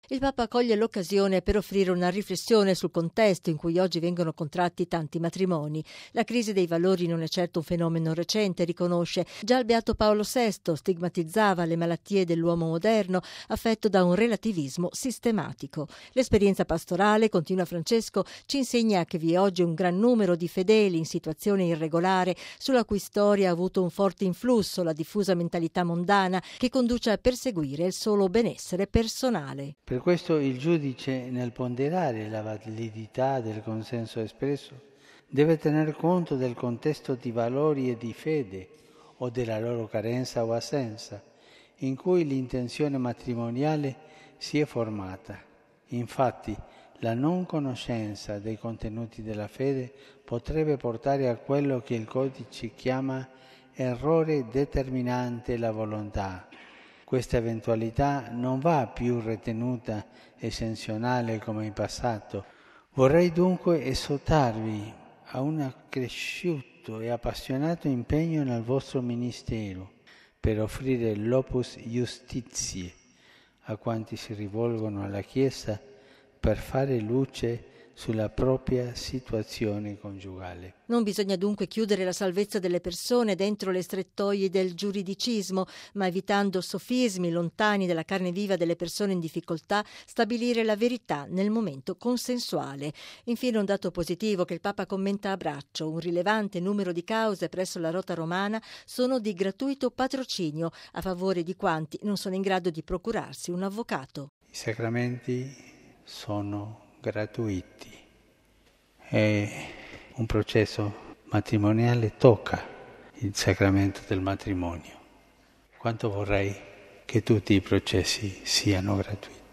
Il Papa coglie l'occasione per offrire una riflessione sul contesto in cui oggi vengono contratti tanti matrimoni. La crisi dei valori non è certo un fenomeno recente, riconosce. Già il Beato Paolo VI stigmatizzava le malattie dell'uomo moderno, affetto da un relativismo sistematico. L'esperienza pastorale, continua Francesco, ci insegna che vi è oggi un gran numero di fedeli in situazione irregolare, sulla cui storia ha avuto un forte influsso la diffusa mentalità mondana che conduce a perseguire il solo benessere personale. Per questo il giudice, nel ponderare la validità del consenso espresso, deve tener conto del contesto di valori e di fede, o della loro carenza o assenza, in cui l'intenzione matrimoniale si è formata. Infatti, la non conoscenza dei contenuti della fede potrebbe portare a quello che il codice chiama errore determinante la volontà. Questa eventualità non va più ritenuta essenziale come in passato. Vorrei dunque esortarvi a un accresciuto e appassionato impegno nel vostro ministero per offrire l'opus iustitiae a quanti si rivolgono alla Chiesa per fare luce sulla propria situazione coniugale. Non bisogna dunque chiudere la salvezza delle persone dentro le strettoie del giuridicismo, ma evitando sofismi lontani dalla carne viva delle persone in difficoltà, stabilire la verità nel momento consensuale. Infine un dato positivo che il Papa commenta a braccio: un rilevante numero di cause presso la Rota Romana sono di gratuito patrocinio a favore di quanti non sono in grado di procurarsi un avvocato. I sacramenti sono gratuiti e un processo matrimoniale tocca il sacramento del matrimonio. Quanto vorrei che tutti i processi siano gratuiti.